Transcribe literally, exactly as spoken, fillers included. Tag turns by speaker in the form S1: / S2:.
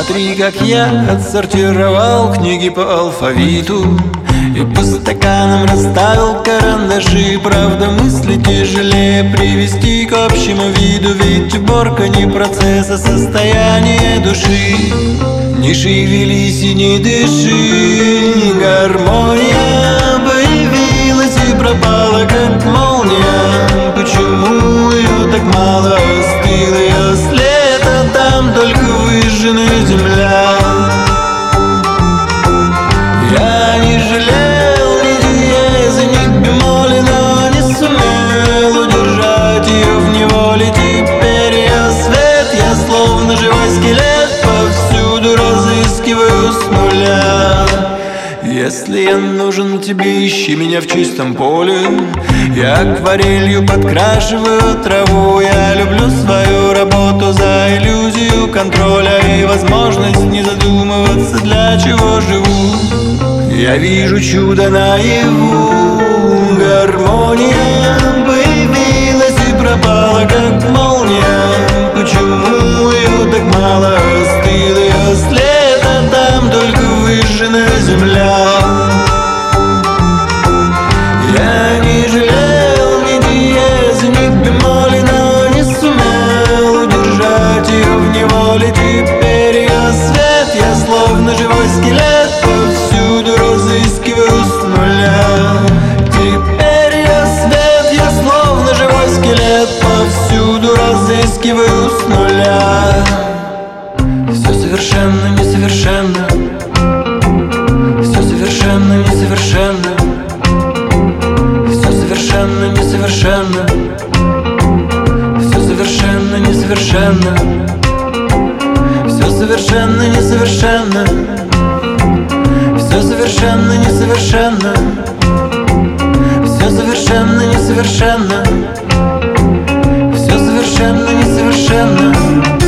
S1: Смотри, как я отсортировал книги по алфавиту и по стаканам расставил карандаши. Правда, мысли тяжелее привести к общему виду, ведь уборка не процесс, а состояние души. Не шевелись и не дыши, гармония появилась и пропала, как молния. Почему ее так мало? Остыл ее след, а там только выжженная земля. Я не жалел ни диеза, ни бемоля, но не сумел удержать ее в неволе. Теперь я свет, я словно живой скелет, повсюду разыскиваю с нуля. Если я нужен тебе, ищи меня в чистом поле. Я акварелью подкрашиваю траву. Я люблю свою работу за иллюзию контроля и возможность не задумываться, для чего живу. Я вижу чудо наяву. Гармония появилась и пропала, как молния. Почему ее так мало? Остыл ее след, а там только выжженная земля. Я не жалел ни диеза, ни бемоля, но не сумел удержать ее в неволе. Теперь я свет, я словно живой скелет, повсюду разыскиваю с нуля. Теперь я свет, я словно живой скелет, повсюду разыскиваю с нуля. Все совершенно несовершенно, все совершенно несовершенно, все совершенно несовершенно, все совершенно несовершенно, все совершенно несовершенно, все совершенно несовершенно, все совершенно несовершенно, все совершенно несовершенно.